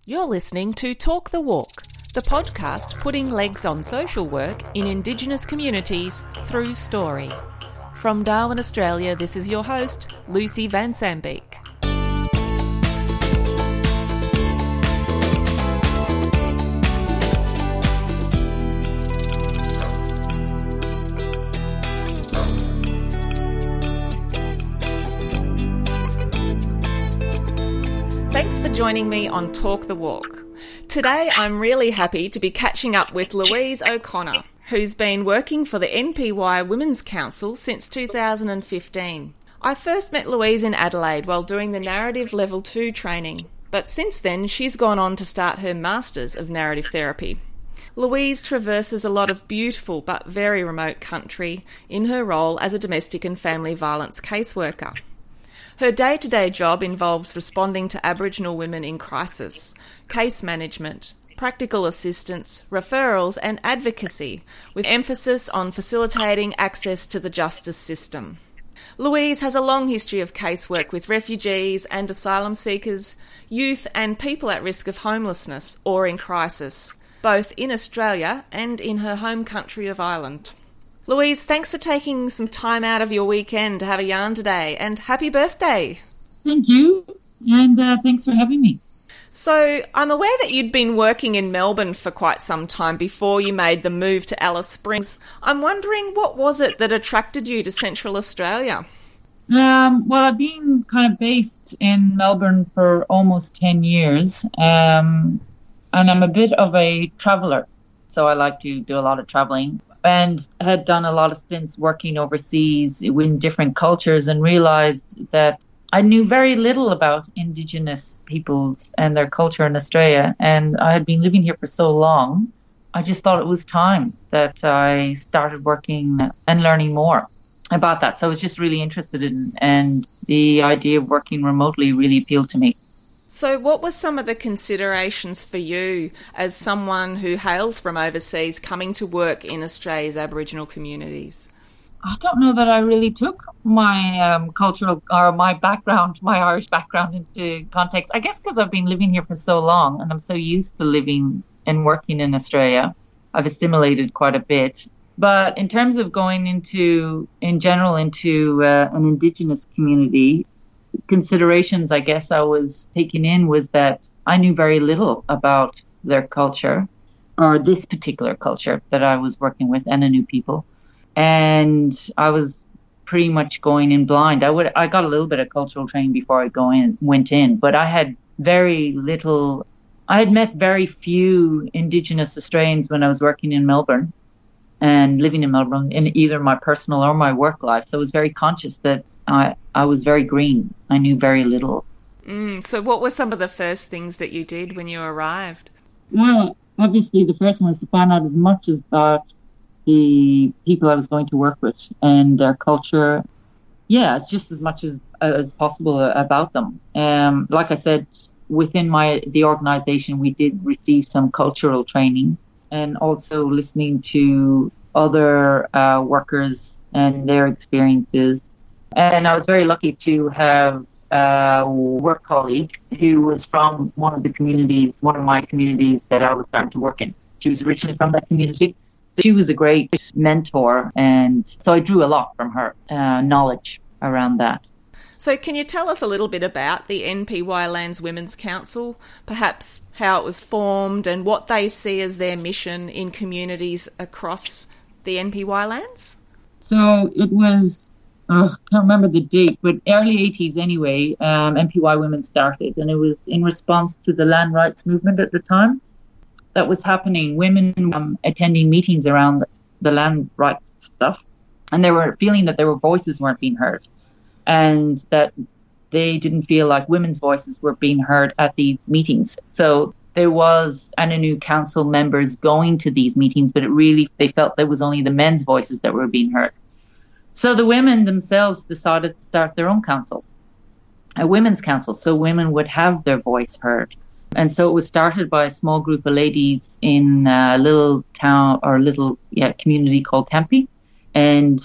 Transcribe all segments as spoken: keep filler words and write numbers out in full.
You're listening to Talk the Walk, the podcast putting legs on social work in Indigenous communities through story. From Darwin, Australia, this is your host, Lucy Van Sambeek. Thanks for joining me on Talk the Walk. Today I'm really happy to be catching up with Louise O'Connor, who's been working for the N P Y Women's Council since two thousand fifteen. I first met Louise in Adelaide while doing the Narrative Level two training, but since then she's gone on to start her Masters of Narrative Therapy. Louise traverses a lot of beautiful but very remote country in her role as a domestic and family violence caseworker. Her day-to-day job involves responding to Aboriginal women in crisis, case management, practical assistance, referrals and advocacy, with emphasis on facilitating access to the justice system. Louise has a long history of casework with refugees and asylum seekers, youth and people at risk of homelessness or in crisis, both in Australia and in her home country of Ireland. Louise, thanks for taking some time out of your weekend to have a yarn today, and happy birthday. Thank you, and uh, thanks for having me. So, I'm aware that you'd been working in Melbourne for quite some time before you made the move to Alice Springs. I'm wondering, what was it that attracted you to Central Australia? Um, well, I've been kind of based in Melbourne for almost ten years, um, and I'm a bit of a traveller, so I like to do a lot of travelling. And had done a lot of stints working overseas in different cultures and realised that I knew very little about Indigenous peoples and their culture in Australia. And I had been living here for so long, I just thought it was time that I started working and learning more about that. So I was just really interested in, and the idea of working remotely really appealed to me. So what were some of the considerations for you as someone who hails from overseas coming to work in Australia's Aboriginal communities? I don't know that I really took my um, cultural or my background, my Irish background into context. I guess because I've been living here for so long and I'm so used to living and working in Australia, I've assimilated quite a bit. But in terms of going into, in general, into uh, an Indigenous community, considerations I guess I was taking in was that I knew very little about their culture, or this particular culture that I was working with, and I knew people. And I was pretty much going in blind. I would I got a little bit of cultural training before I go in went in, but I had very little I had met very few Indigenous Australians when I was working in Melbourne and living in Melbourne in either my personal or my work life. So I was very conscious that I, I was very green. I knew very little. Mm, so what were some of the first things that you did when you arrived? Well, obviously the first one was to find out as much about the people I was going to work with and their culture. Yeah, it's just as much as as possible about them. Um, like I said, within my the organisation, we did receive some cultural training, and also listening to other uh, workers and their experiences. And I was very lucky to have a work colleague who was from one of the communities, one of my communities that I was starting to work in. She was originally from that community. So she was a great mentor, and so I drew a lot from her uh, knowledge around that. So can you tell us a little bit about the N P Y Lands Women's Council, perhaps how it was formed and what they see as their mission in communities across the N P Y lands? So it was... Oh, I can't remember the date, but early eighties anyway, um, N P Y Women started, and it was in response to the land rights movement at the time that was happening. Women um, attending meetings around the land rights stuff, and they were feeling that their voices weren't being heard, and that they didn't feel like women's voices were being heard at these meetings. So there was Anangu Council members going to these meetings, but it really, they felt there was only the men's voices that were being heard. So the women themselves decided to start their own council, a women's council, so women would have their voice heard. And so it was started by a small group of ladies in a little town or little yeah, community called Tempe. And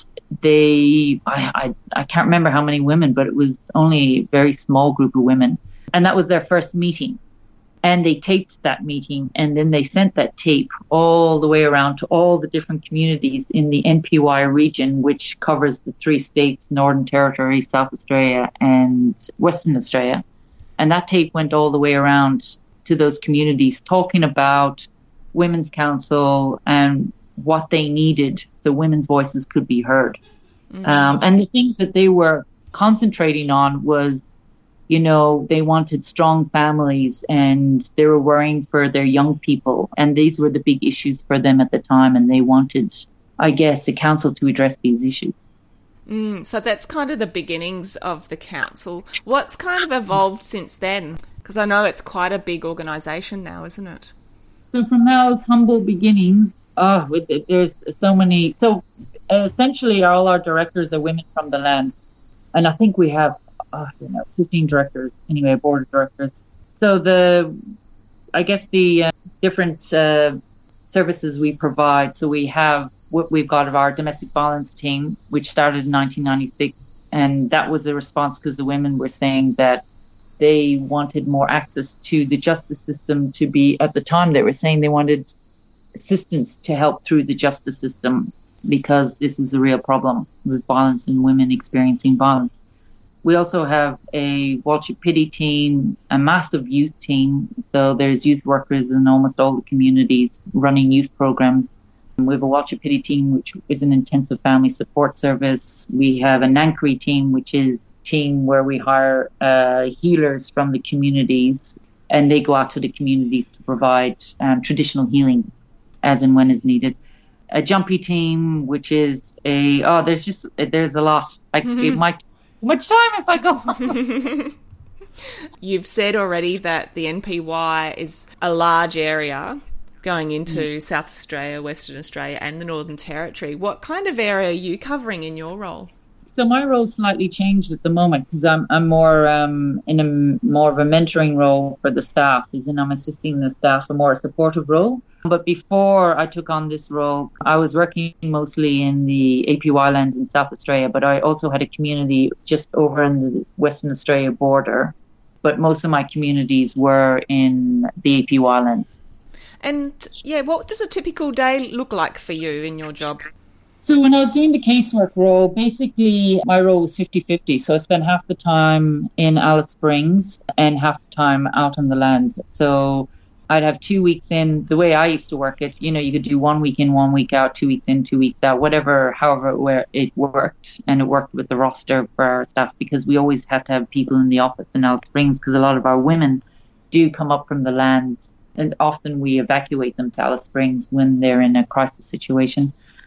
they, I, I, I can't remember how many women, but it was only a very small group of women. And that was their first meeting. And they taped that meeting, and then they sent that tape all the way around to all the different communities in the N P Y region, which covers the three states, Northern Territory, South Australia, and Western Australia. And that tape went all the way around to those communities, talking about Women's Council and what they needed so women's voices could be heard. Mm-hmm. Um, and the things that they were concentrating on was, you know, they wanted strong families, and they were worrying for their young people. And these were the big issues for them at the time. And they wanted, I guess, a council to address these issues. Mm, so that's kind of the beginnings of the council. What's kind of evolved since then? Because I know it's quite a big organisation now, isn't it? So from those humble beginnings, oh, with it, there's so many. So essentially all our directors are women from the land. And I think we have Uh, you know, fifteen directors, anyway, board of directors. So the, I guess the uh, different uh, services we provide. So we have what we've got of our domestic violence team, which started in nineteen ninety-six. And that was a response because the women were saying that they wanted more access to the justice system to be, at the time they were saying they wanted assistance to help through the justice system because this is a real problem with violence and women experiencing violence. We also have a Walship Pity team, a massive youth team. So there's youth workers in almost all the communities running youth programs. We have a Walship Pity team, which is an intensive family support service. We have a Nankri team, which is a team where we hire uh, healers from the communities, and they go out to the communities to provide um, traditional healing as and when is needed. A Jumpy team, which is a, oh, there's just, there's a lot. Like mm-hmm. It might much time if I go on. You've said already that the N P Y is a large area going into mm. South Australia, Western Australia and the Northern Territory. What kind of area are you covering in your role? So my role's slightly changed at the moment because I'm I'm more um, in a more of a mentoring role for the staff, as in I'm assisting the staff, a more supportive role. But before I took on this role, I was working mostly in the A P Y lands in South Australia, but I also had a community just over in the Western Australia border. But most of my communities were in the A P Y lands. And yeah, what does a typical day look like for you in your job? So when I was doing the casework role, basically my role was fifty-fifty. So I spent half the time in Alice Springs and half the time out on the lands. So I'd have two weeks in. The way I used to work it, you know, you could do one week in, one week out, two weeks in, two weeks out, whatever, however where it worked. And it worked with the roster for our staff because we always had to have people in the office in Alice Springs because a lot of our women do come up from the lands, and often we evacuate them to Alice Springs when they're in a crisis situation.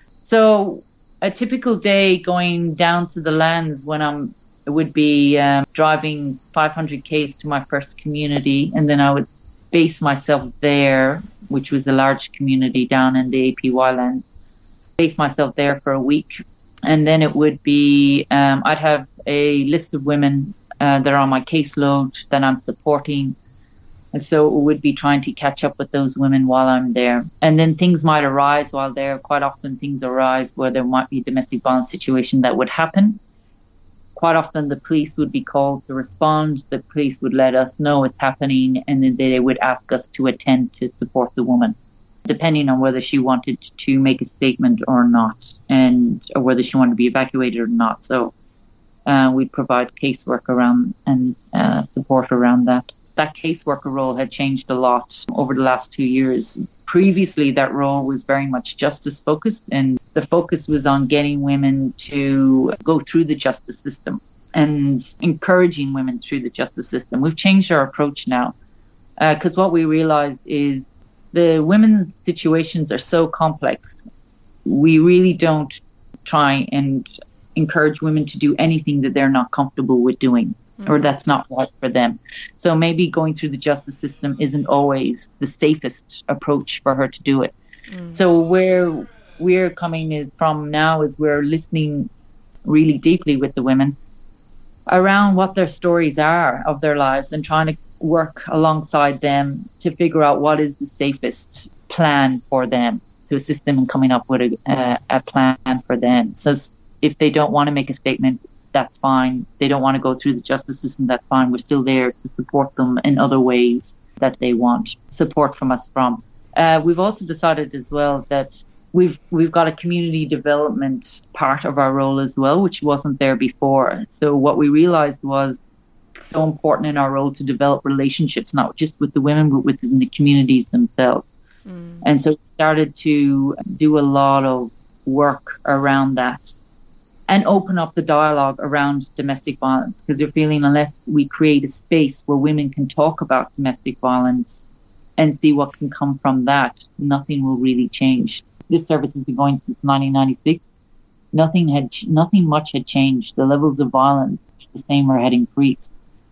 So a typical day going down to the lands when I'm, it would be um, driving five hundred kays to my first community, and then I would base myself there, which was a large community down in the A P Y land, base myself there for a week. And then it would be, um, I'd have a list of women uh, that are on my caseload that I'm supporting. And so it would be trying to catch up with those women while I'm there. And then things might arise while there. Quite often things arise where there might be a domestic violence situation that would happen. Quite often the police would be called to respond. The police would let us know it's happening, and then they would ask us to attend to support the woman, depending on whether she wanted to make a statement or not, and or whether she wanted to be evacuated or not. So uh, we'd provide casework around and uh, support around that. That caseworker role had changed a lot over the last two years. Previously, that role was very much justice focused, and the focus was on getting women to go through the justice system and encouraging women through the justice system. We've changed our approach now because uh, what we realized is the women's situations are so complex. We really don't try and encourage women to do anything that they're not comfortable with doing, mm-hmm. or that's not right for them. So maybe going through the justice system isn't always the safest approach for her to do it. Mm. So where we're coming from now is we're listening really deeply with the women around what their stories are of their lives and trying to work alongside them to figure out what is the safest plan for them, to assist them in coming up with a, uh, a plan for them. So if they don't want to make a statement, that's fine. They don't want to go through the justice system, that's fine. We're still there to support them in other ways that they want support from us from. Uh, we've also decided as well that we've we've got a community development part of our role as well, which wasn't there before. So what we realized was so important in our role to develop relationships, not just with the women, but within the communities themselves. Mm. And so we started to do a lot of work around that and open up the dialogue around domestic violence, because we're feeling unless we create a space where women can talk about domestic violence and see what can come from that, nothing will really change. This service has been going since nineteen ninety-six. Nothing had, nothing much had changed. The levels of violence, the same, or had increased.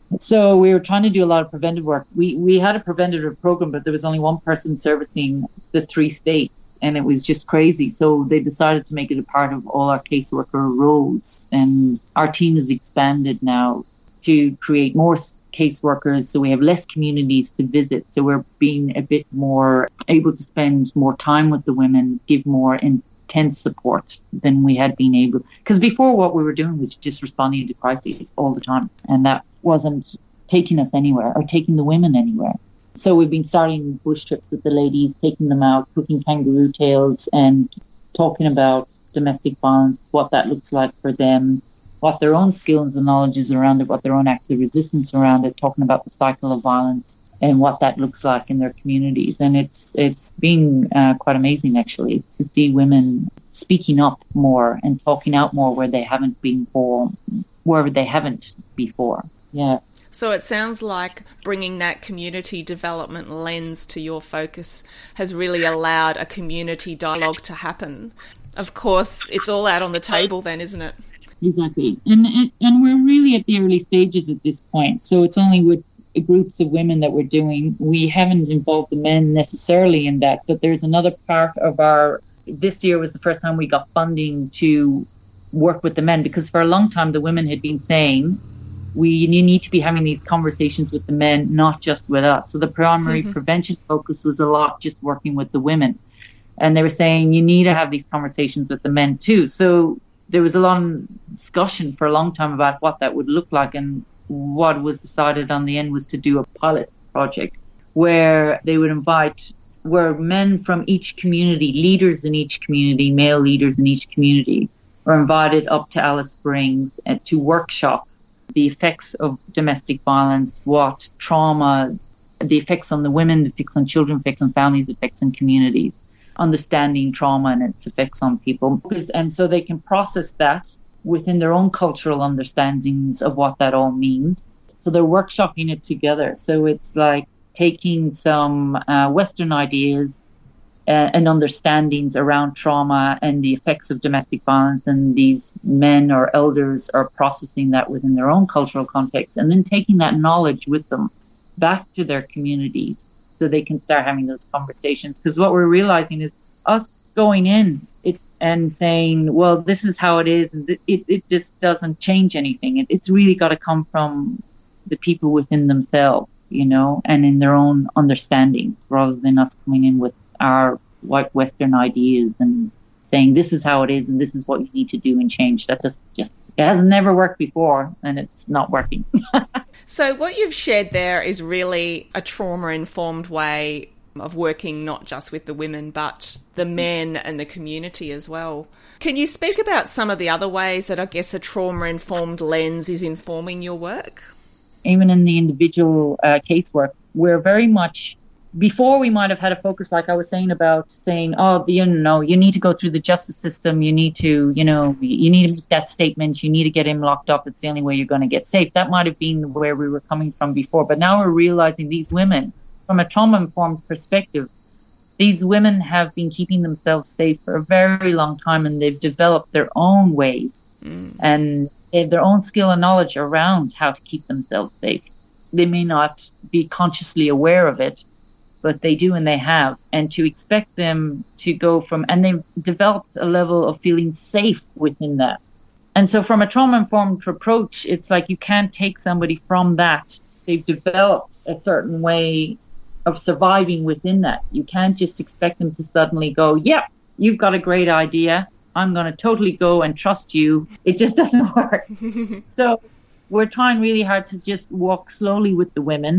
So we were trying to do a lot of preventive work. We we had a preventative program, but there was only one person servicing the three states, and it was just crazy. So they decided to make it a part of all our caseworker roles. And our team has expanded now to create more caseworkers, so we have less communities to visit. So we're being a bit more able to spend more time with the women, give more intense support than we had been able. Because before, what we were doing was just responding to crises all the time, and that wasn't taking us anywhere or taking the women anywhere. So we've been starting bush trips with the ladies, taking them out, cooking kangaroo tails and talking about domestic violence, what that looks like for them, what their own skills and knowledge is around it, what their own acts of resistance around it, talking about the cycle of violence and what that looks like in their communities. And it's it's been uh, quite amazing, actually, to see women speaking up more and talking out more where they haven't been before, wherever they haven't before. Yeah. So it sounds like bringing that community development lens to your focus has really allowed a community dialogue to happen. Of course, it's all out on the table then, isn't it? Exactly. And, and we're really at the early stages at this point. So it's only with groups of women that we're doing. We haven't involved the men necessarily in that, but there's another part of our... This year was the first time we got funding to work with the men, because for a long time the women had been saying, we you need to be having these conversations with the men, not just with us. So the primary mm-hmm. prevention focus was a lot just working with the women. And they were saying, you need to have these conversations with the men too. So there was a long discussion for a long time about what that would look like. And what was decided on the end was to do a pilot project where they would invite, where men from each community, leaders in each community, male leaders in each community, were invited up to Alice Springs to workshop the effects of domestic violence, what trauma, the effects on the women, the effects on children, effects on families, effects on communities, understanding trauma and its effects on people. And so they can process that within their own cultural understandings of what that all means. So they're workshopping it together. So it's like taking some uh, Western ideas uh, and understandings around trauma and the effects of domestic violence, and these men or elders are processing that within their own cultural context, and then taking that knowledge with them back to their communities so they can start having those conversations. Because what we're realizing is us going in it and saying, well, this is how it is, and it, it just doesn't change anything. It, it's really got to come from the people within themselves, you know, and in their own understandings, rather than us coming in with our white Western ideas and saying this is how it is and this is what you need to do and change. That just, just it has never worked before, and it's not working. So what you've shared there is really a trauma-informed way of working, not just with the women, but the men and the community as well. Can you speak about some of the other ways that I guess a trauma-informed lens is informing your work? Even in the individual uh, casework, we're very much, before we might have had a focus, like I was saying, about saying, oh, you know, you need to go through the justice system, you need to, you know, you need to make that statement, you need to get him locked up, it's the only way you're going to get safe. That might have been where we were coming from before. But now we're realizing these women, from a trauma-informed perspective, these women have been keeping themselves safe for a very long time, and they've developed their own ways mm. and they have their own skill and knowledge around how to keep themselves safe. They may not be consciously aware of it, but they do, and they have. And to expect them to go from, and they've developed a level of feeling safe within that. And so from a trauma-informed approach, it's like you can't take somebody from that. They've developed a certain way of surviving within that. You can't just expect them to suddenly go, yeah, you've got a great idea, I'm going to totally go and trust you. It just doesn't work. So we're trying really hard to just walk slowly with the women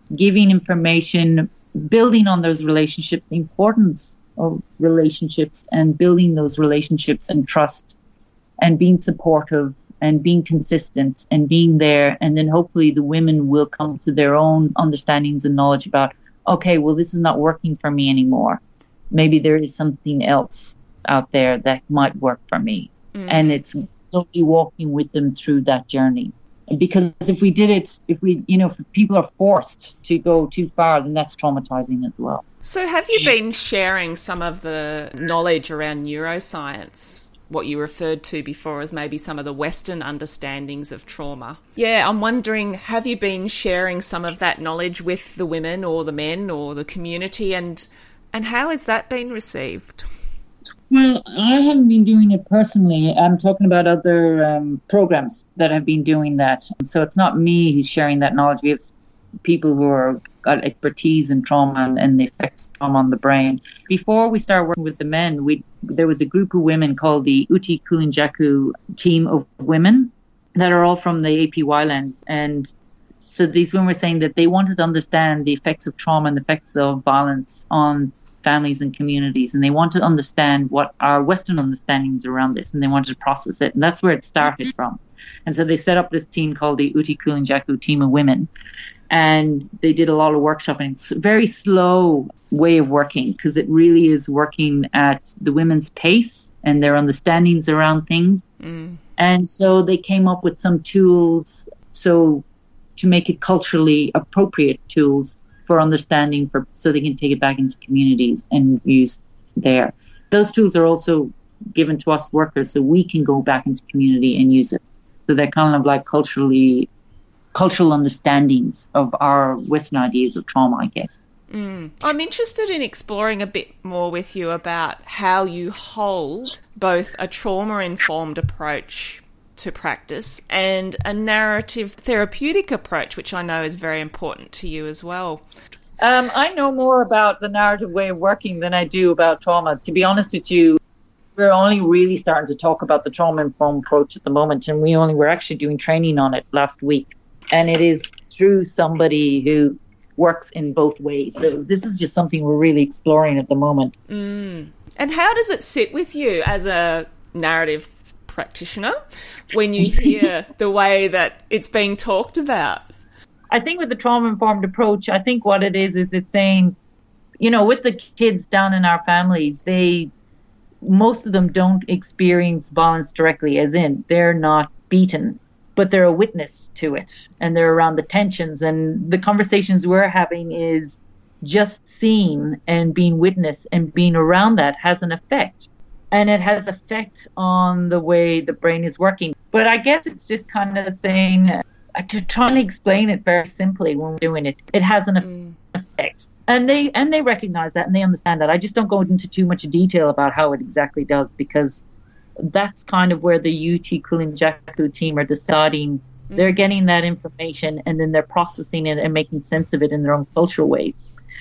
giving information, building on those relationships, the importance of relationships and building those relationships and trust and being supportive and being consistent and being there. And then hopefully the women will come to their own understandings and knowledge about, okay, well, this is not working for me anymore. Maybe there is something else out there that might work for me. Mm. And it's slowly walking with them through that journey. Because if we did it, if we, you know, if people are forced to go too far, then that's traumatizing as well. So have you been sharing some of the knowledge around neuroscience, what you referred to before as maybe some of the Western understandings of trauma? Yeah, I'm wondering, have you been sharing some of that knowledge with the women or the men or the community, and and how has that been received? Well, I haven't been doing it personally. I'm talking about other um, programs that have been doing that. So it's not me who's sharing that knowledge. We have people who are got expertise in trauma and, and the effects of trauma on the brain. Before we started working with the men, we there was a group of women called the Uti Kulinjaku team of women that are all from the A P Y lens. And so these women were saying that they wanted to understand the effects of trauma and the effects of violence on families and communities, and they wanted to understand what our Western understandings around this, and they wanted to process it, and that's where it started from. And so they set up this team called the Uti Kulinjaku team of women, and they did a lot of workshopping. It's a very slow way of working because it really is working at the women's pace and their understandings around things. Mm. And so they came up with some tools so to make it culturally appropriate tools for understanding, for so they can take it back into communities and use there. Those tools are also given to us workers so we can go back into community and use it. So they're kind of like culturally, cultural understandings of our Western ideas of trauma, I guess. Mm. I'm interested in exploring a bit more with you about how you hold both a trauma-informed approach to practice and a narrative therapeutic approach, which I know is very important to you as well. Um, I know more about the narrative way of working than I do about trauma. To be honest with you, we're only really starting to talk about the trauma-informed approach at the moment, and we only were actually doing training on it last week. And it is through somebody who works in both ways. So this is just something we're really exploring at the moment. Mm. And how does it sit with you as a narrative practitioner when you hear the way that it's being talked about? I think with the trauma-informed approach, I think what it is, is it's saying, you know, with the kids down in our families, they, most of them don't experience violence directly, as in they're not beaten, but they're a witness to it and they're around the tensions. And the conversations we're having is just seeing and being witness and being around that has an effect. And it has effect on the way the brain is working. But I guess it's just kind of saying, uh, to try to explain it very simply when we're doing it, it has an mm. effect. And they and they recognize that and they understand that. I just don't go into too much detail about how it exactly does, because that's kind of where the Uti Kulinjaku team are deciding. Mm. They're getting that information and then they're processing it and making sense of it in their own cultural ways.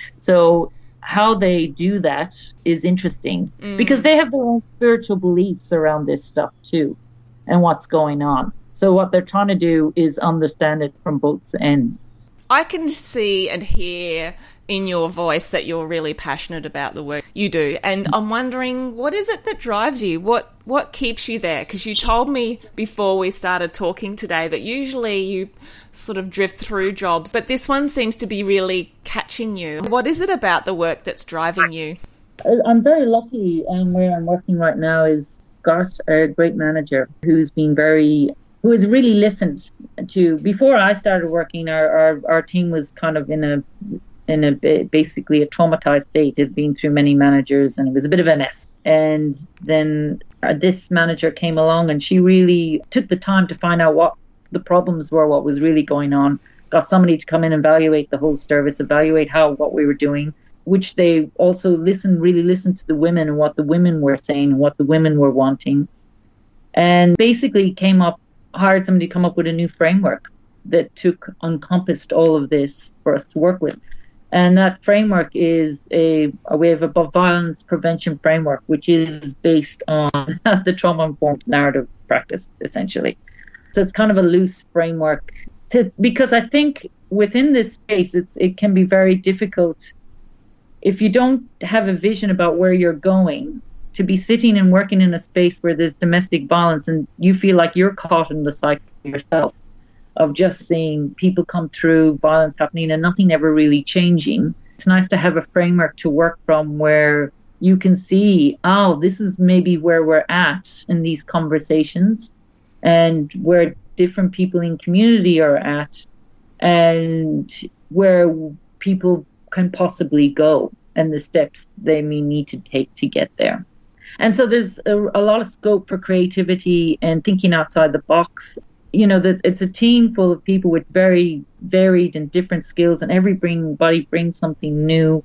So how they do that is interesting mm. because they have their own spiritual beliefs around this stuff too and what's going on. So what they're trying to do is understand it from both ends. I can see and hear in your voice that you're really passionate about the work you do. And I'm wondering, what is it that drives you? What what keeps you there? Because you told me before we started talking today that usually you sort of drift through jobs, but this one seems to be really catching you. What is it about the work that's driving you? I'm very lucky, and where I'm working right now is got a great manager who's been very, who has really listened to. Before I started working, our, our, our team was kind of in a in a basically a traumatized state. It had been through many managers and it was a bit of a mess. And then uh, this manager came along and she really took the time to find out what the problems were, what was really going on, got somebody to come in and evaluate the whole service, evaluate how what we were doing, which they also listened, really listened to the women and what the women were saying and what the women were wanting. And basically came up, hired somebody to come up with a new framework that took, encompassed all of this for us to work with. And that framework is a, a way of a violence prevention framework, which is based on the trauma-informed narrative practice, essentially. So it's kind of a loose framework to, because I think within this space, it's, it can be very difficult if you don't have a vision about where you're going, to be sitting and working in a space where there's domestic violence and you feel like you're caught in the cycle yourself of just seeing people come through, violence happening and nothing ever really changing. It's nice to have a framework to work from where you can see, oh, this is maybe where we're at in these conversations and where different people in community are at and where people can possibly go and the steps they may need to take to get there. And so there's a, a lot of scope for creativity and thinking outside the box. You know, that it's a team full of people with very varied and different skills, and everybody brings something new,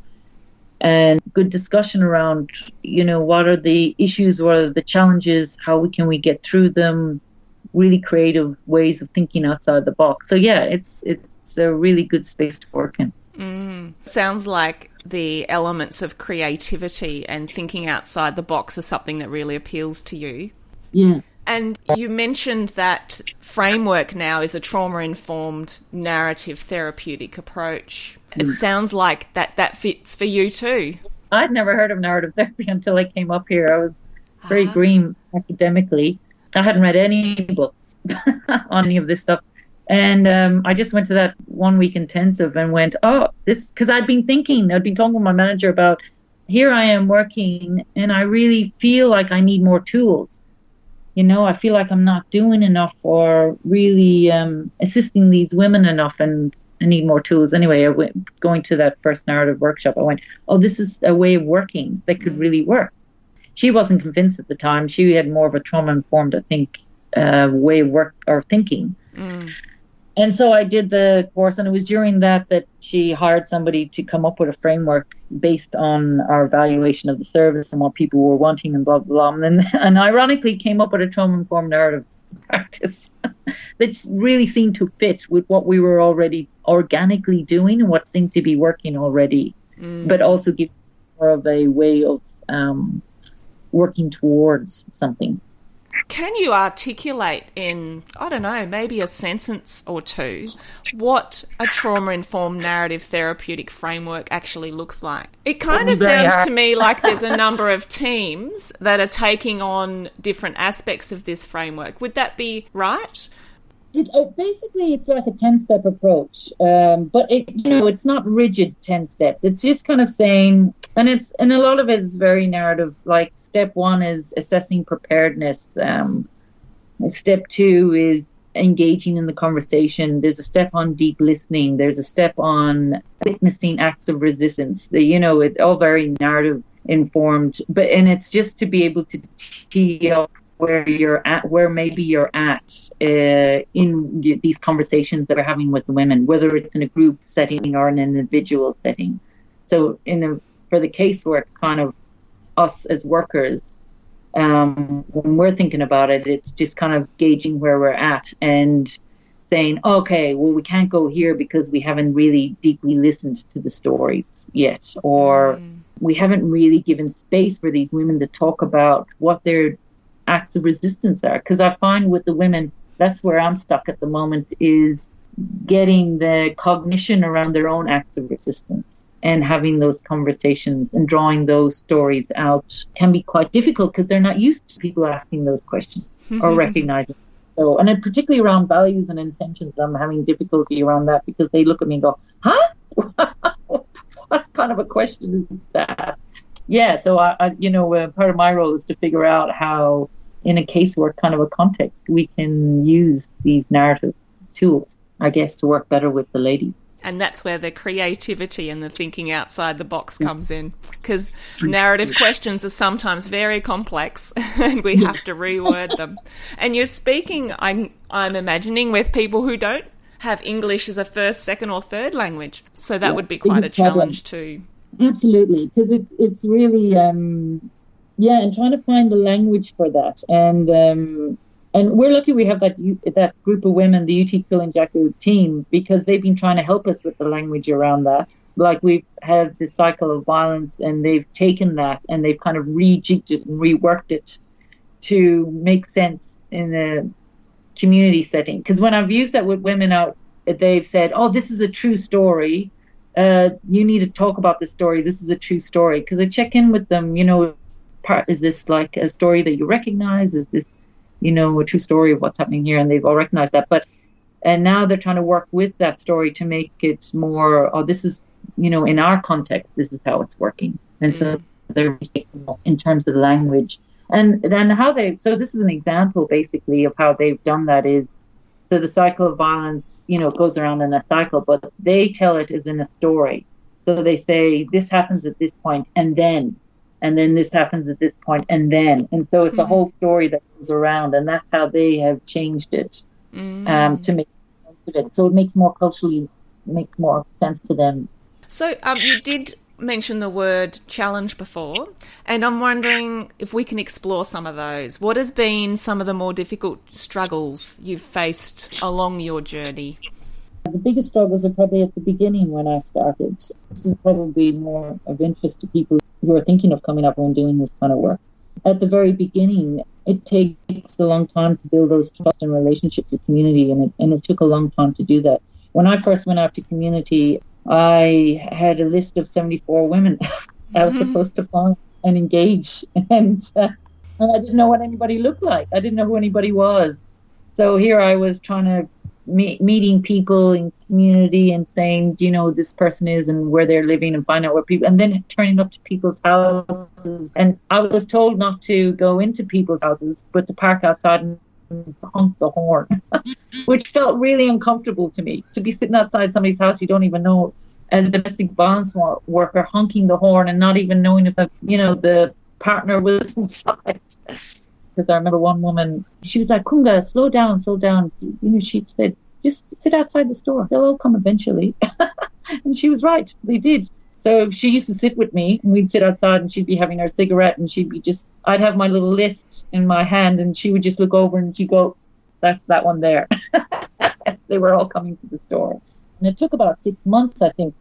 and good discussion around, you know, what are the issues, what are the challenges, how we, can we get through them, really creative ways of thinking outside the box. So yeah, it's it's a really good space to work in. Mm. Sounds like the elements of creativity and thinking outside the box are something that really appeals to you. Yeah. And you mentioned that framework now is a trauma-informed narrative therapeutic approach. It sounds like that, that fits for you too. I'd never heard of narrative therapy until I came up here. I was very uh-huh. green academically. I hadn't read any books on any of this stuff. And um, I just went to that one week intensive and went, oh, this, because I'd been thinking, I'd been talking with my manager about, here I am working and I really feel like I need more tools. You know, I feel like I'm not doing enough or really um, assisting these women enough, and I need more tools. Anyway, I went, going to that first narrative workshop, I went, oh, this is a way of working that could really work. She wasn't convinced at the time. She had more of a trauma-informed, I think, uh, way of work or thinking. Mm. And so I did the course, and it was during that that she hired somebody to come up with a framework based on our evaluation of the service and what people were wanting and blah, blah, blah. And, and ironically came up with a trauma-informed narrative practice that really seemed to fit with what we were already organically doing and what seemed to be working already, mm. but also gives more of a way of um, working towards something. Can you articulate in, I don't know, maybe a sentence or two, what a trauma-informed narrative therapeutic framework actually looks like? It kind of sounds to me like there's a number of teams that are taking on different aspects of this framework. Would that be right? It, uh, basically, it's like a ten-step approach, um, but it, you know, it's not rigid ten steps. It's just kind of saying, and it's and a lot of it is very narrative. Like step one is assessing preparedness. Um, step two is engaging in the conversation. There's a step on deep listening. There's a step on witnessing acts of resistance. The, you know, it's all very narrative informed, but and it's just to be able to tee up where you're at, where maybe you're at uh, in these conversations that we're having with the women, whether it's in a group setting or in an individual setting. So in a, for the casework, kind of us as workers, um, when we're thinking about it, it's just kind of gauging where we're at and saying, okay, well, we can't go here because we haven't really deeply listened to the stories yet, or mm. we haven't really given space for these women to talk about what they're acts of resistance are. Because I find with the women, that's where I'm stuck at the moment, is getting the cognition around their own acts of resistance and having those conversations and drawing those stories out can be quite difficult because they're not used to people asking those questions mm-hmm. or recognizing. So, and then particularly around values and intentions, I'm having difficulty around that because they look at me and go, huh? What kind of a question is that? Yeah, so I, I you know, uh, part of my role is to figure out how, in a casework kind of a context, we can use these narrative tools, I guess, to work better with the ladies. And that's where the creativity and the thinking outside the box comes in, because narrative questions are sometimes very complex and we have to reword them. And you're speaking, I'm, I'm imagining, with people who don't have English as a first, second or third language. So that yeah, would be quite a challenge too. Absolutely, because it's it's really um, yeah, and trying to find the language for that, and um, and we're lucky we have that that group of women, the U T Quilin Jacu team, because they've been trying to help us with the language around that. Like we've had this cycle of violence, and they've taken that and they've kind of rejigged it and reworked it to make sense in a community setting. Because when I've used that with women out they've said, oh, this is a true story. Uh, you need to talk about this story. This is a true story. Because I check in with them, you know, part, is this like a story that you recognize? Is this, you know, a true story of what's happening here? And they've all recognized that. But and now they're trying to work with that story to make it more, oh, this is, you know, in our context, this is how it's working. And mm. so they're in terms of the language. And then how they, so this is an example basically of how they've done that is, so the cycle of violence, you know, goes around in a cycle, but they tell it as in a story. So they say, this happens at this point, and then, and then this happens at this point, and then. And so it's mm-hmm. a whole story that goes around, and that's how they have changed it mm. um, to make sense of it. So it makes more culturally, makes more sense to them. So um, you did mention the word challenge before, and I'm wondering if we can explore some of those. What has been some of the more difficult struggles you've faced along your journey? The biggest struggles are probably at the beginning when I started. This is probably more of interest to people who are thinking of coming up and doing this kind of work. At the very beginning, it takes a long time to build those trust and relationships with community, and it, and it took a long time to do that. When I first went out to community, I had a list of seventy-four women I was mm-hmm. supposed to find and engage, and, uh, and I didn't know what anybody looked like. I didn't know who anybody was. So here I was trying to meet, meeting people in community and saying, do you know who this person is and where they're living, and find out where people, and then turning up to people's houses. And I was told not to go into people's houses, but to park outside and honk the horn, which felt really uncomfortable to me. To be sitting outside somebody's house you don't even know, as a domestic violence worker, honking the horn and not even knowing if the, you know, the partner was inside. Because I remember one woman, she was like, Kunga, slow down, slow down. You know, she said, just sit outside the store. They'll all come eventually. And she was right. They did. So she used to sit with me, and we'd sit outside, and she'd be having her cigarette, and she'd be just, I'd have my little list in my hand, and she would just look over and she'd go, that's that one there. They were all coming to the store. And it took about six months, I think,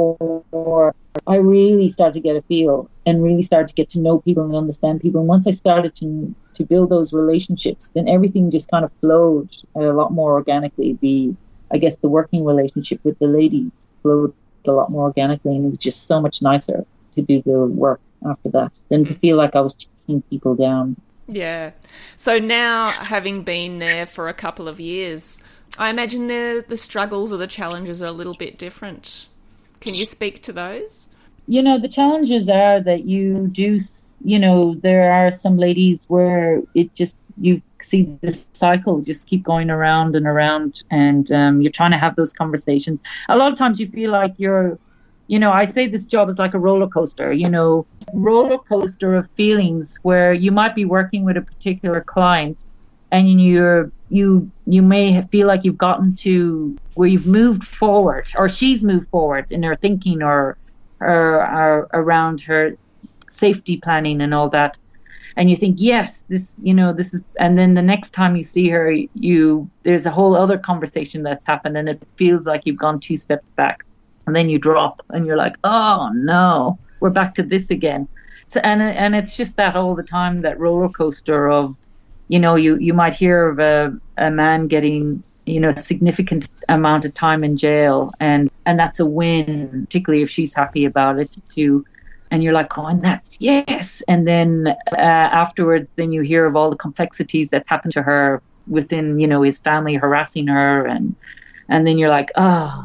before I really started to get a feel and really started to get to know people and understand people. And once I started to to build those relationships, then everything just kind of flowed a lot more organically. The, I guess, the working relationship with the ladies flowed a lot more organically, and it was just so much nicer to do the work after that than to feel like I was chasing people down. Yeah. So now, having been there for a couple of years, I imagine the the struggles or the challenges are a little bit different. Can you speak to those? You know, the challenges are that you do, you know, there are some ladies where it just, you see this cycle just keep going around and around, and um, you're trying to have those conversations. A lot of times you feel like you're, you know, I say this job is like a roller coaster, you know, roller coaster of feelings, where you might be working with a particular client and you're, you, you may feel like you've gotten to where you've moved forward, or she's moved forward in her thinking, or, or, or around her safety planning and all that. And you think, yes, this, you know, this is, and then the next time you see her, you, there's a whole other conversation that's happened, and it feels like you've gone two steps back, and then you drop and you're like, oh no, we're back to this again. So, and, and it's just that all the time, that roller coaster of, you know, you, you might hear of a, a man getting, you know, a significant amount of time in jail, and, and that's a win, particularly if she's happy about it too. And you're like, oh, and that's yes. And then uh, afterwards, then you hear of all the complexities that's happened to her within, you know, his family harassing her. And and then you're like, oh,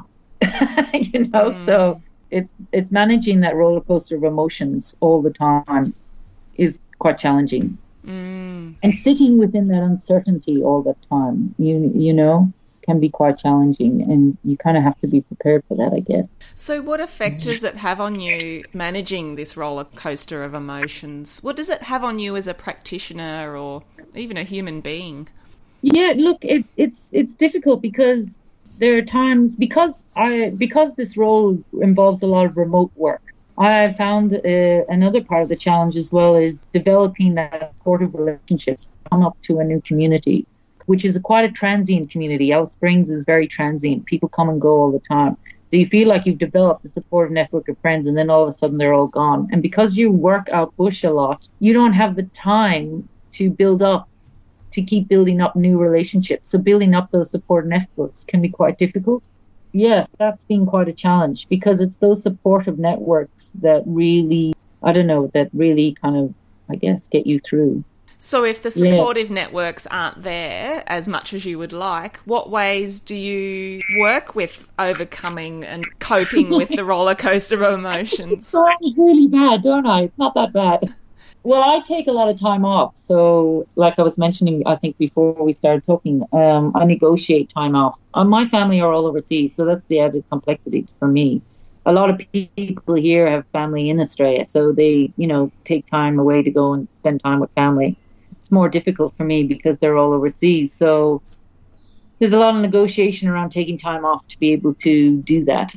you know, mm. So it's it's managing that roller coaster of emotions all the time is quite challenging. Mm. And sitting within that uncertainty all the time, you you know, can be quite challenging, and you kind of have to be prepared for that, I guess. So what effect does it have on you managing this roller coaster of emotions? What does it have on you as a practitioner or even a human being? Yeah, look, it, it's it's difficult because there are times, because I because this role involves a lot of remote work, I found uh, another part of the challenge as well is developing that supportive relationships, come up to a new community, which is a quite a transient community. Alice Springs is very transient. People come and go all the time. So you feel like you've developed a supportive network of friends, and then all of a sudden they're all gone. And because you work out bush a lot, you don't have the time to build up to keep building up new relationships. So building up those support networks can be quite difficult. Yes, that's been quite a challenge because it's those supportive networks that really, I don't know, that really kind of, I guess, get you through. So if the supportive yeah. networks aren't there as much as you would like, what ways do you work with overcoming and coping with the roller coaster of emotions? It sounds really bad, don't I? It's not that bad. Well, I take a lot of time off. So like I was mentioning, I think before we started talking, um, I negotiate time off. Uh, my family are all overseas, so that's the added complexity for me. A lot of people here have family in Australia, so they, you know, take time away to go and spend time with family. It's more difficult for me because they're all overseas. So there's a lot of negotiation around taking time off to be able to do that.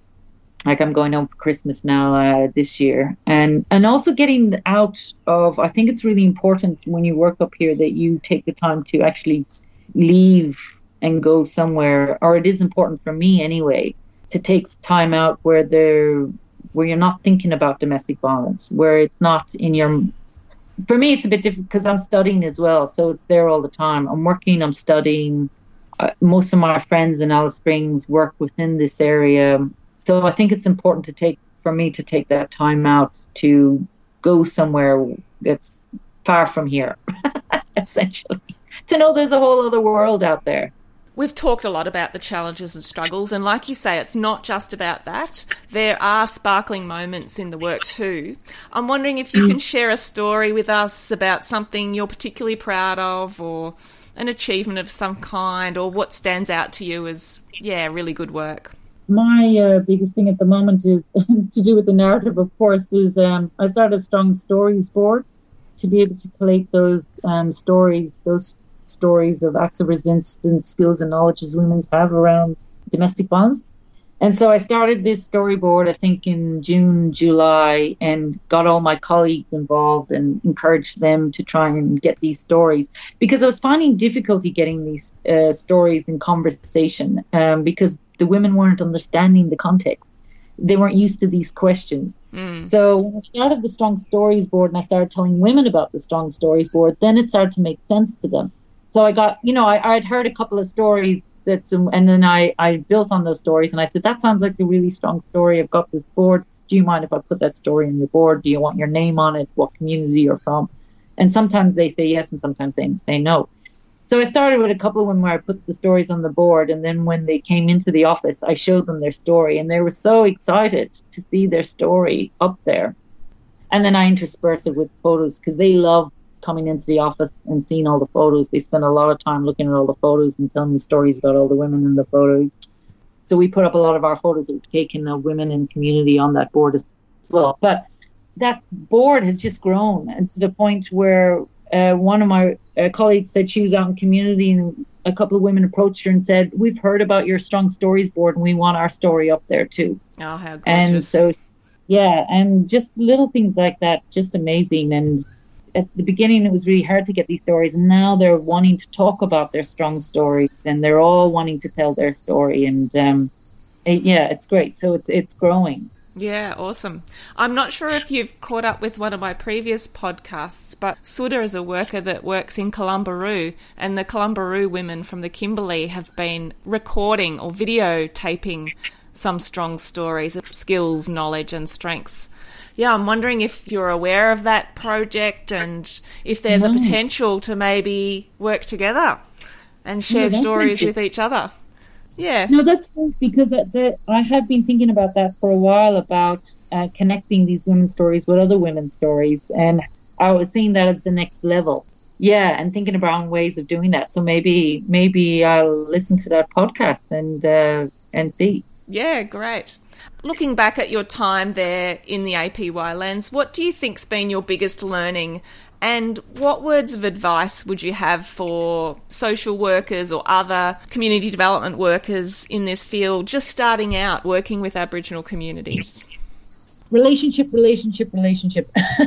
Like I'm going home for Christmas now uh, this year. And, and also getting out of, I think it's really important when you work up here that you take the time to actually leave and go somewhere, or it is important for me anyway, to take time out where there, where you're not thinking about domestic violence, where it's not in your... For me, it's a bit different because I'm studying as well, so it's there all the time. I'm working, I'm studying. Uh, most of my friends in Alice Springs work within this area. So I think it's important to take, for me to take that time out to go somewhere that's far from here, essentially. To know there's a whole other world out there. We've talked a lot about the challenges and struggles, and like you say, it's not just about that. There are sparkling moments in the work too. I'm wondering if you can share a story with us about something you're particularly proud of, or an achievement of some kind, or what stands out to you as, yeah, really good work. My uh, biggest thing at the moment is to do with the narrative, of course, is um, I started a Strong Stories board to be able to collate those um, stories, those stories of acts of resistance, skills and knowledges women have around domestic violence. And so I started this storyboard, I think in June, July, and got all my colleagues involved and encouraged them to try and get these stories, because I was finding difficulty getting these uh, stories in conversation um, because the women weren't understanding the context. They weren't used to these questions. Mm. So when I started the Strong Stories board and I started telling women about the Strong Stories board, then it started to make sense to them. So I got, you know, I, I'd heard a couple of stories that, and then I, I built on those stories and I said, that sounds like a really strong story. I've got this board. Do you mind if I put that story on your board? Do you want your name on it? What community you're from? And sometimes they say yes and sometimes they say no. So I started with a couple of them where I put the stories on the board, and then when they came into the office, I showed them their story and they were so excited to see their story up there. And then I interspersed it with photos because they love coming into the office and seeing all the photos. They spend a lot of time looking at all the photos and telling the stories about all the women in the photos. So we put up a lot of our photos that we've taken of women in community on that board as well. But that board has just grown, and to the point where uh, one of my uh, colleagues said she was out in community and a couple of women approached her and said, we've heard about your Strong Stories board and we want our story up there too. Oh, how gorgeous. And so, yeah, and just little things like that, just amazing. And at the beginning, it was really hard to get these stories. And now they're wanting to talk about their strong stories, and they're all wanting to tell their story. And um, it, yeah, it's great. So it's it's growing. Yeah, awesome. I'm not sure if you've caught up with one of my previous podcasts, but Sudha is a worker that works in Kalumburu, and the Kalumburu women from the Kimberley have been recording or videotaping some strong stories of skills, knowledge and strengths. Yeah, I'm wondering if you're aware of that project and if there's no. a potential to maybe work together and share no, stories with each other. Yeah. No, that's good, because the, I have been thinking about that for a while, about uh, connecting these women's stories with other women's stories. And I was seeing that at the next level. Yeah, and thinking about ways of doing that. So maybe maybe I'll listen to that podcast and uh, and see. Yeah, great. Looking back at your time there in the A P Y lens, what do you think's been your biggest learning, and what words of advice would you have for social workers or other community development workers in this field just starting out working with Aboriginal communities? Relationship, relationship, relationship.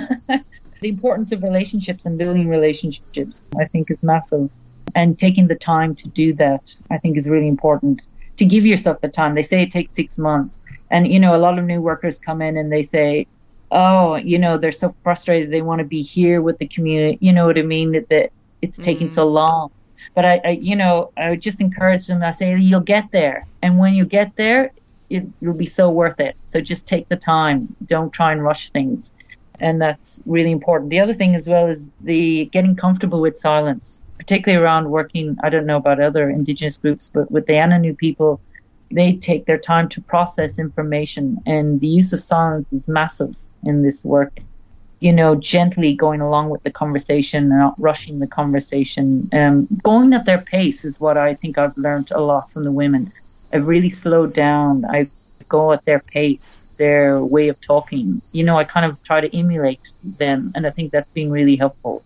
The importance of relationships and building relationships, I think, is massive. And taking the time to do that, I think, is really important. To give yourself the time. They say it takes six months. And, you know, a lot of new workers come in and they say, oh, you know, they're so frustrated. They want to be here with the community. You know what I mean? That, that it's taking mm. so long. But I, I, you know, I would just encourage them. I say, you'll get there. And when you get there, it will be so worth it. So just take the time. Don't try and rush things. And that's really important. The other thing as well is the getting comfortable with silence, particularly around working. I don't know about other Indigenous groups, but with the Anangu people, they take their time to process information. And the use of silence is massive in this work. You know, gently going along with the conversation, not rushing the conversation. Um, going at their pace is what I think I've learned a lot from the women. I've really slowed down. I go at their pace, their way of talking. You know, I kind of try to emulate them, and I think that's been really helpful.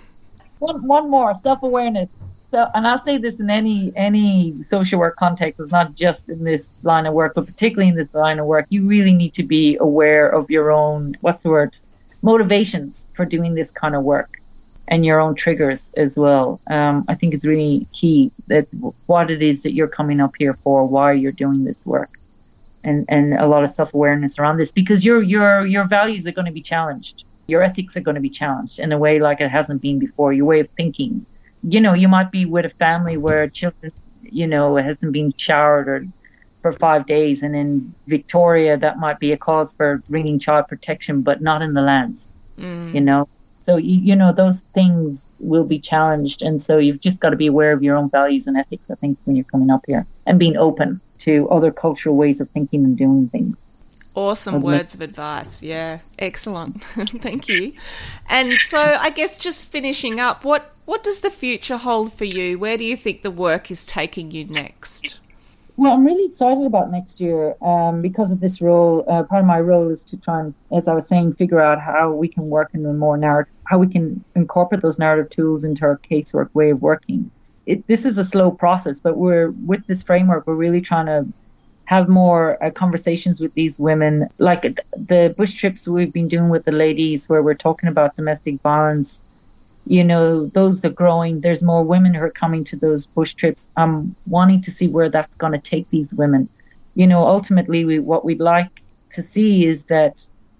One, one more, self-awareness. So, and I'll say this in any any social work context, it's not just in this line of work, but particularly in this line of work, you really need to be aware of your own, what's the word, motivations for doing this kind of work, and your own triggers as well. Um, I think it's really key that what it is that you're coming up here for, why you're doing this work, and, and a lot of self-awareness around this, because your your your values are going to be challenged. Your ethics are going to be challenged in a way like it hasn't been before. Your way of thinking. You know, you might be with a family where children, you know, hasn't been showered or for five days. And in Victoria, that might be a cause for ringing child protection, but not in the lands, mm. you know. So, you, you know, those things will be challenged. And so you've just got to be aware of your own values and ethics, I think, when you're coming up here, and being open to other cultural ways of thinking and doing things. Awesome Of words of advice. Yeah, excellent. Thank you. And so I guess just finishing up, what, what does the future hold for you? Where do you think the work is taking you next? Well, I'm really excited about next year um, because of this role. Uh, part of my role is to try and, as I was saying, figure out how we can work in a more narrative, how we can incorporate those narrative tools into our casework way of working. It, this is a slow process, but we're with this framework, we're really trying to have more uh, conversations with these women, like the bush trips we've been doing with the ladies where we're talking about domestic violence. You know, those are growing. There's more women who are coming to those bush trips. I'm wanting to see where that's going to take these women. You know, ultimately, we, what we'd like to see is that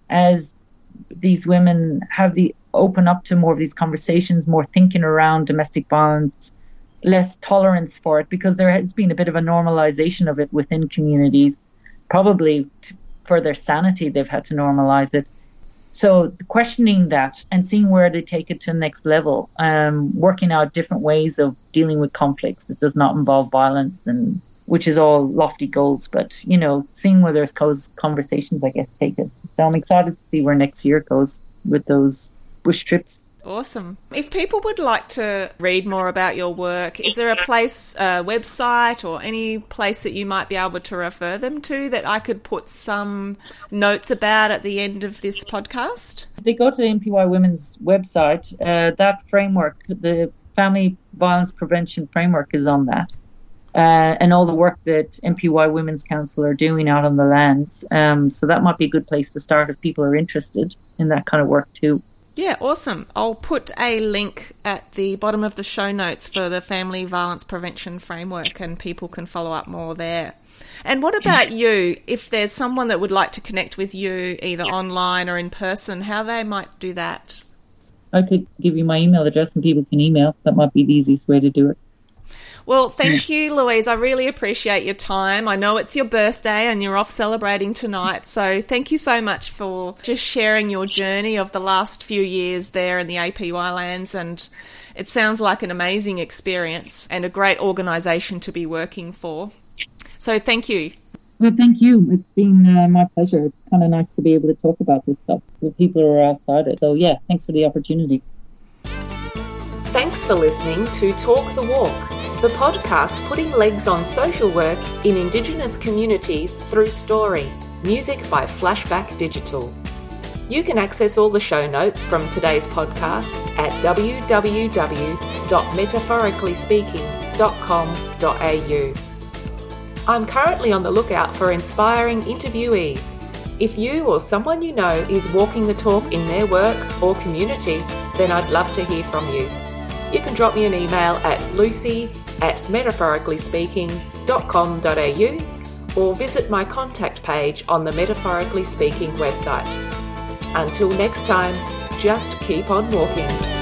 as these women have the open up to more of these conversations, more thinking around domestic violence, less tolerance for it, because there has been a bit of a normalization of it within communities. Probably to, for their sanity, they've had to normalize it. So questioning that and seeing where they take it to the next level, um, working out different ways of dealing with conflicts that does not involve violence, and which is all lofty goals. But, you know, seeing where there's conversations, I guess, take it. So I'm excited to see where next year goes with those bush trips. Awesome. If people would like to read more about your work, is there a place, a website or any place that you might be able to refer them to that I could put some notes about at the end of this podcast? If they go to the N P Y Women's website, uh, that framework, the Family Violence Prevention Framework is on that. Uh, and all the work that N P Y Women's Council are doing out on the lands. Um, so that might be a good place to start if people are interested in that kind of work too. Yeah, awesome. I'll put a link at the bottom of the show notes for the Family Violence Prevention Framework, and people can follow up more there. And what about you? If there's someone that would like to connect with you either online or in person, how they might do that? I could give you my email address and people can email. That might be the easiest way to do it. Well, thank you, Louise. I really appreciate your time. I know it's your birthday and you're off celebrating tonight. So thank you so much for just sharing your journey of the last few years there in the A P Y lands. And it sounds like an amazing experience and a great organisation to be working for. So thank you. Well, thank you. It's been uh, my pleasure. It's kind of nice to be able to talk about this stuff with people who are outside it. So, yeah, thanks for the opportunity. Thanks for listening to Talk the Walk, the podcast putting legs on social work in Indigenous communities through story. Music by Flashback Digital. You can access all the show notes from today's podcast at w w w dot metaphorically speaking dot com dot a u. I'm currently on the lookout for inspiring interviewees. If you or someone you know is walking the talk in their work or community, then I'd love to hear from you. You can drop me an email at lucy at metaphorically speaking dot com dot a u or visit my contact page on the Metaphorically Speaking website. Until next time, just keep on walking.